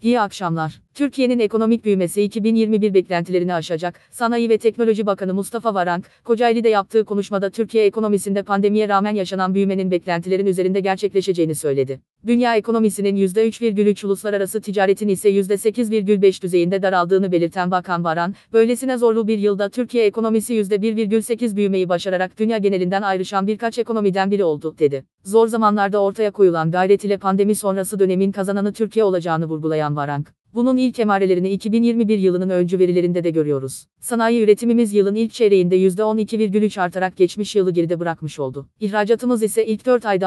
İyi akşamlar. Türkiye'nin ekonomik büyümesi 2021 beklentilerini aşacak. Sanayi ve Teknoloji Bakanı Mustafa Varank, Kocaeli'de yaptığı konuşmada Türkiye ekonomisinde pandemiye rağmen yaşanan büyümenin beklentilerin üzerinde gerçekleşeceğini söyledi. Dünya ekonomisinin %3,3, uluslararası ticaretin ise %8,5 düzeyinde daraldığını belirten Bakan Varank, böylesine zorlu bir yılda Türkiye ekonomisi %1,8 büyümeyi başararak dünya genelinden ayrışan birkaç ekonomiden biri oldu, dedi. Zor zamanlarda ortaya koyulan gayret ile pandemi sonrası dönemin kazananı Türkiye olacağını vurgulayan Varank, bunun ilk emarelerini 2021 yılının öncü verilerinde de görüyoruz. Sanayi üretimimiz yılın ilk çeyreğinde %12,3 artarak geçmiş yılı geride bırakmış oldu. İhracatımız ise ilk 4 ayda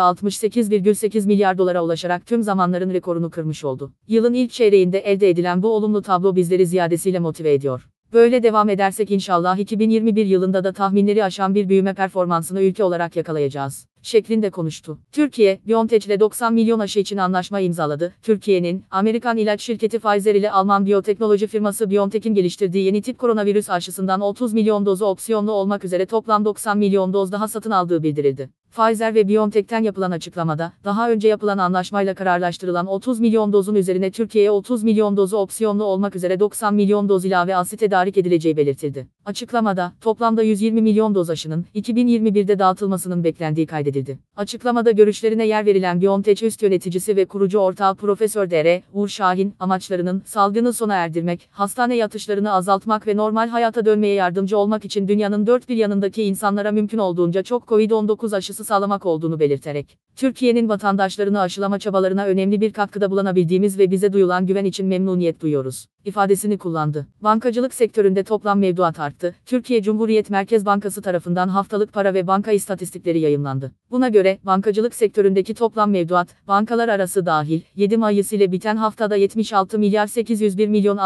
68,8 milyar dolara ulaşarak tüm zamanların rekorunu kırmış oldu. Yılın ilk çeyreğinde elde edilen bu olumlu tablo bizleri ziyadesiyle motive ediyor. Böyle devam edersek inşallah 2021 yılında da tahminleri aşan bir büyüme performansını ülke olarak yakalayacağız, şeklinde konuştu. Türkiye, BioNTech ile 90 milyon aşı için anlaşma imzaladı. Türkiye'nin, Amerikan ilaç şirketi Pfizer ile Alman biyoteknoloji firması BioNTech'in geliştirdiği yeni tip koronavirüs aşısından 30 milyon dozu opsiyonlu olmak üzere toplam 90 milyon doz daha satın aldığı bildirildi. Pfizer ve BioNTech'ten yapılan açıklamada, daha önce yapılan anlaşmayla kararlaştırılan 30 milyon dozun üzerine Türkiye'ye 30 milyon dozu opsiyonlu olmak üzere 90 milyon doz ilave aşı tedarik edileceği belirtildi. Açıklamada, toplamda 120 milyon doz aşının, 2021'de dağıtılmasının beklendiği kaydedildi. Açıklamada görüşlerine yer verilen BioNTech üst yöneticisi ve kurucu ortağı Profesör Dr. Uğur Şahin, amaçlarının, salgını sona erdirmek, hastane yatışlarını azaltmak ve normal hayata dönmeye yardımcı olmak için dünyanın dört bir yanındaki insanlara mümkün olduğunca çok COVID-19 aşısı sağlamak olduğunu belirterek, Türkiye'nin vatandaşlarını aşılama çabalarına önemli bir katkıda bulunabildiğimiz ve bize duyulan güven için memnuniyet duyuyoruz, ifadesini kullandı. Bankacılık sektöründe toplam mevduat arttı. Türkiye Cumhuriyet Merkez Bankası tarafından haftalık para ve banka istatistikleri yayımlandı. Buna göre, bankacılık sektöründeki toplam mevduat, bankalar arası dahil, 7 Mayıs ile biten haftada 76 milyar 801 milyon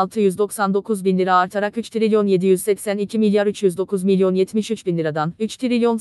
699 bin lira artarak 3 trilyon 782 milyar 309 milyon 73 bin liradan, 3 trilyon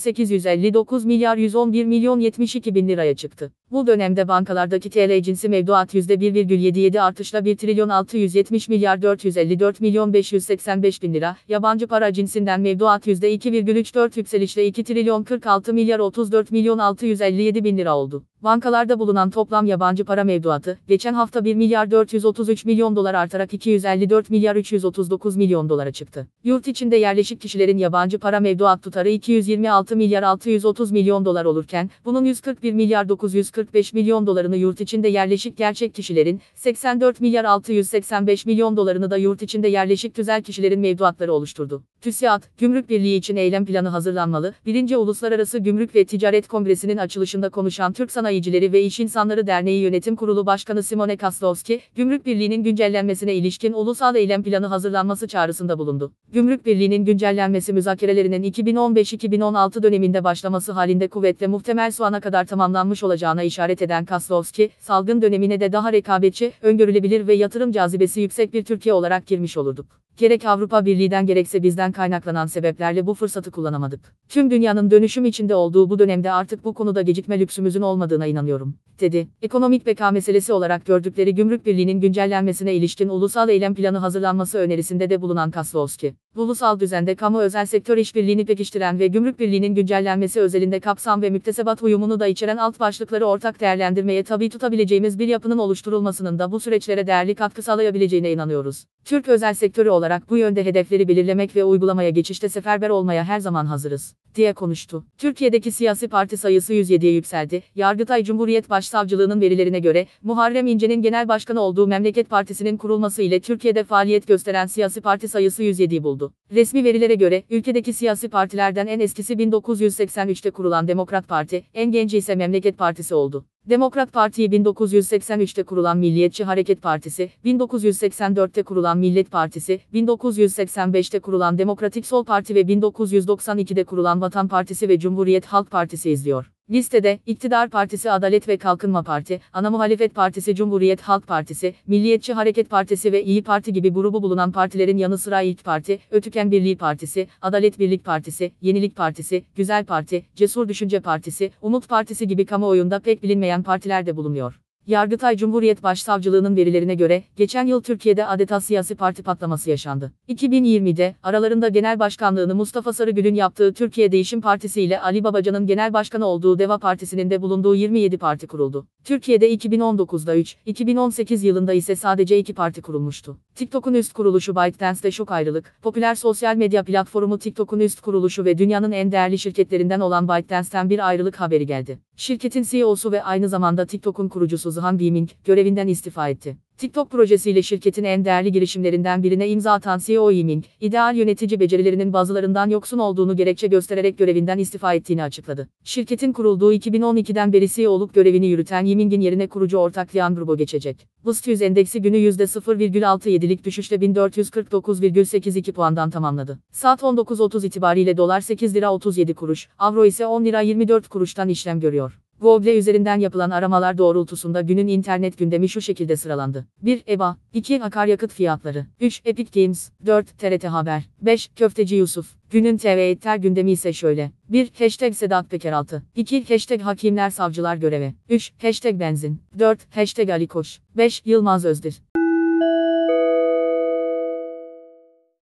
859 milyar 111 milyon 72 bin liraya çıktı. Bu dönemde bankalardaki TL cinsi mevduat %1,77 artışla 1 trilyon 670 milyar 454 milyon 585 bin lira, yabancı para cinsinden mevduat %2,34 yükselişle 2 trilyon 46 milyar 34 milyon 657 bin lira oldu. Bankalarda bulunan toplam yabancı para mevduatı, geçen hafta 1 milyar 433 milyon dolar artarak 254 milyar 339 milyon dolara çıktı. Yurt içinde yerleşik kişilerin yabancı para mevduat tutarı 226 milyar 630 milyon dolar olurken, bunun 141 milyar 945 milyon dolarını yurt içinde yerleşik gerçek kişilerin, 84 milyar 685 milyon dolarını da yurt içinde yerleşik tüzel kişilerin mevduatları oluşturdu. TÜSİAD, Gümrük Birliği için eylem planı hazırlanmalı. 1. Uluslararası Gümrük ve Ticaret Kongresi'nin açılışında konuşan Türk Sanayicileri ve İş İnsanları Derneği Yönetim Kurulu Başkanı Simone Kaslowski, Gümrük Birliği'nin güncellenmesine ilişkin ulusal eylem planı hazırlanması çağrısında bulundu. Gümrük Birliği'nin güncellenmesi müzakerelerinin 2015-2016 döneminde başlaması halinde kuvvetle muhtemel şu ana kadar tamamlanmış olacağına işaret eden Kaslowski, salgın dönemine de daha rekabetçi, öngörülebilir ve yatırım cazibesi yüksek bir Türkiye olarak girmiş olurduk. Gerek Avrupa Birliği'den gerekse bizden kaynaklanan sebeplerle bu fırsatı kullanamadık. Tüm dünyanın dönüşüm içinde olduğu bu dönemde artık bu konuda gecikme lüksümüzün olmadığına inanıyorum, dedi. Ekonomik beka meselesi olarak gördükleri Gümrük Birliği'nin güncellenmesine ilişkin ulusal eylem planı hazırlanması önerisinde de bulunan Kaslowski, ulusal düzende kamu-özel sektör işbirliğini pekiştiren ve Gümrük Birliği'nin güncellenmesi özelinde kapsam ve müktesebat uyumunu da içeren alt başlıkları ortak değerlendirmeye tabi tutabileceğimiz bir yapının oluşturulmasının da bu süreçlere değerli katkı sağlayabileceğine inanıyoruz. Türk özel sektörü olarak bu yönde hedefleri belirlemek ve uygulamaya geçişte seferber olmaya her zaman hazırız, diye konuştu. Türkiye'deki siyasi parti sayısı 107'ye yükseldi. Yargıtay Cumhuriyet Başsavcılığı'nın verilerine göre, Muharrem İnce'nin genel başkan olduğu Memleket Partisi'nin kurulması ile Türkiye'de faaliyet gösteren siyasi parti sayısı 107'yi buldu. Resmi verilere göre, ülkedeki siyasi partilerden en eskisi 1983'te kurulan Demokrat Parti, en genci ise Memleket Partisi oldu. Demokrat Parti'yi 1983'te kurulan Milliyetçi Hareket Partisi, 1984'te kurulan Millet Partisi, 1985'te kurulan Demokratik Sol Parti ve 1992'de kurulan Vatan Partisi ve Cumhuriyet Halk Partisi izliyor. Listede, İktidar Partisi Adalet ve Kalkınma Parti, Ana Muhalefet Partisi Cumhuriyet Halk Partisi, Milliyetçi Hareket Partisi ve İyi Parti gibi grubu bulunan partilerin yanı sıra İlk Parti, Ötüken Birliği Partisi, Adalet Birlik Partisi, Yenilik Partisi, Güzel Parti, Cesur Düşünce Partisi, Umut Partisi gibi kamuoyunda pek bilinmeyen partiler de bulunuyor. Yargıtay Cumhuriyet Başsavcılığının verilerine göre, geçen yıl Türkiye'de adeta siyasi parti patlaması yaşandı. 2020'de, aralarında genel başkanlığını Mustafa Sarıgül'ün yaptığı Türkiye Değişim Partisi ile Ali Babacan'ın genel başkanı olduğu DEVA Partisi'nin de bulunduğu 27 parti kuruldu. Türkiye'de 2019'da 3, 2018 yılında ise sadece 2 parti kurulmuştu. TikTok'un üst kuruluşu ByteDance'de şok ayrılık, popüler sosyal medya platformu TikTok'un üst kuruluşu ve dünyanın en değerli şirketlerinden olan ByteDance'ten bir ayrılık haberi geldi. Şirketin CEO'su ve aynı zamanda TikTok'un kurucusu Zhan Yiming, görevinden istifa etti. TikTok projesiyle şirketin en değerli girişimlerinden birine imza atan CEO Yiming, ideal yönetici becerilerinin bazılarından yoksun olduğunu gerekçe göstererek görevinden istifa ettiğini açıkladı. Şirketin kurulduğu 2012'den beri CEO'luk görevini yürüten Yiming'in yerine kurucu ortak Lian Grupo geçecek. BIST 100 endeksi günü %0,67'lik düşüşle 1449,82 puandan tamamladı. Saat 19.30 itibariyle dolar 8 lira 37 kuruş, avro ise 10 lira 24 kuruştan işlem görüyor. Google üzerinden yapılan aramalar doğrultusunda günün internet gündemi şu şekilde sıralandı. 1. EBA 2. Akaryakıt fiyatları 3. Epic Games 4. TRT Haber 5. Köfteci Yusuf. Günün TV Eter gündemi ise şöyle. 1. Hashtag Sedat Peker 6. 2. Hashtag Hakimler Savcılar Göreve. 3. Hashtag Benzin. 4. Hashtag Ali Koç. 5. Yılmaz Özdil.